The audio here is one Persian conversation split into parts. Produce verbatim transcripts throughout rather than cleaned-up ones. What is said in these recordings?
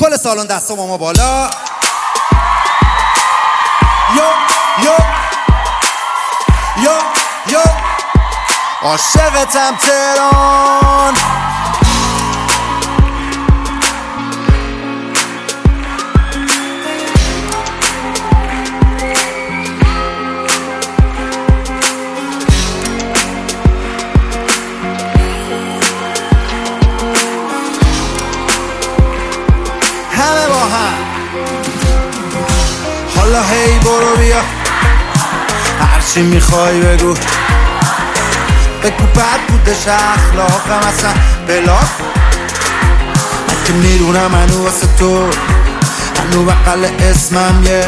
کل سالن دستا با ما بالا. یو یو یو یو عاشقتم تهران. همه با هم حالا هی برو بیا، هرچی میخوای بگو بگو. بد بودش اخلاقم اصلا بلاک، من که میدونم هنو واسه تو، هنو بقل اسمم یه،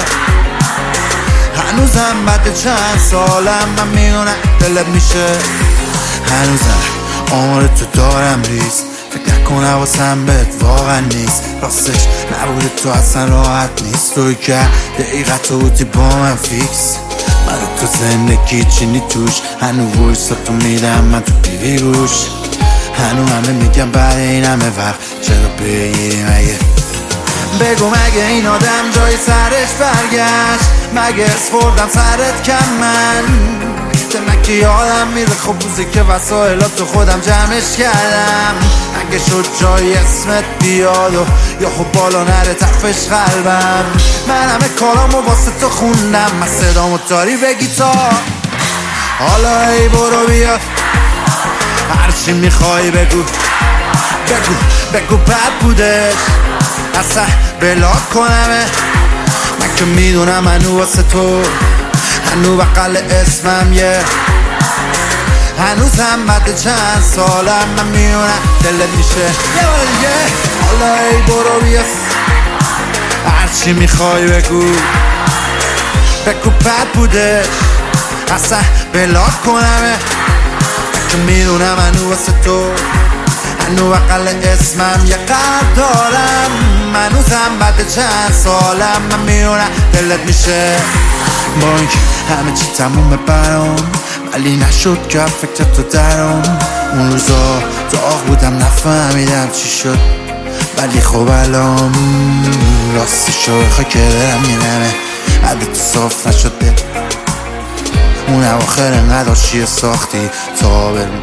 هنوزم بعد چند سالم من میدونم دلت میشه. هنوزم آمار تو دارم ریز، فکر نکن حواسم بهت واقعا نیست. راستش نبوده تو اصلا راحت نیست، توی که دقیقت تو بودی با من فیکس. من تو زندگی چینی توش، هنو ویسا تو میدم من تو بیوی روش. هنو همه میگم بعد این همه وقت چرا بگیری مگه؟ بگو مگه این آدم جای سرش برگشت؟ مگه اسفردم سرت کم من؟ من که یادم میره خب روزی که وسایلات تو خودم جمعش کردم. اگه شد جای اسمت بیاد و یا خب بالا نره تفش قلبم. من همه کارامو واسه تو خوندم، من صدامو داری بگی تا حالا ای برو بیا، هرچی میخوای بگو بگو بگو. بد بودش اصلا بلاک کنمه، من که میدونم هنو واسه تو، هنو بقل اسمم یه، هنوزم بعد چند سالم من میونم دلت میشه یه بار دیگه. حالا ای برو بیا، هرچی میخوای بگو بگو. بد بوده اصلا بلاک کنمه، که میدونم هنو واسه تو، هنو بقل اسمم یه قلب دارم. هنوزم بعد چند سالم من میونم دلت میشه. با اینکه همه چی تمومه برام، ولی نشد که فکر تو درام. اون روزا داغ بودم نفهمیدم چی شد، ولی خب الان راستشو بخوای که برم میرمه. بعد تو صاف نشده اون اواخر انقدر چیه ساختی تا بریم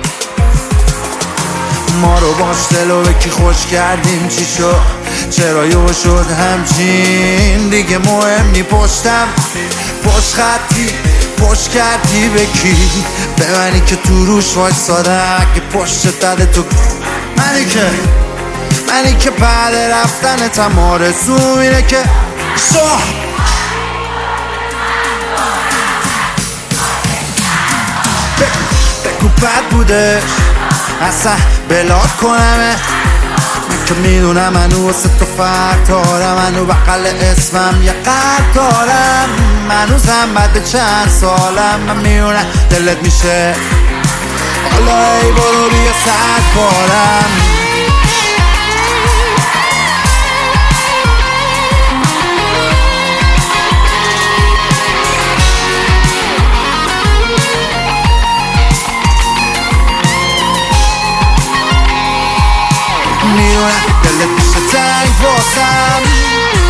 ما رو باش دلو بکی خوش کردیم. چی شد چرا یو شد همچین دیگه مهم نی؟ پشتم پشت خطی پشت کردی بکی به منی که تو روش وایسادم. اگه پشت داده تو منی که منی که بعد رفتن تم آرزوم اینه که صح بگو بد بودش اصلا بلاک کنمه، من که میدونم هنو واسه تو فرق دارم. هنو بقل اسمم یه قلب دارم، هنوزم بعد چند سالم من میونم دلت میشه. حالا ای برو بیا صد بارم. میونم دلت میشه تنگ واسم.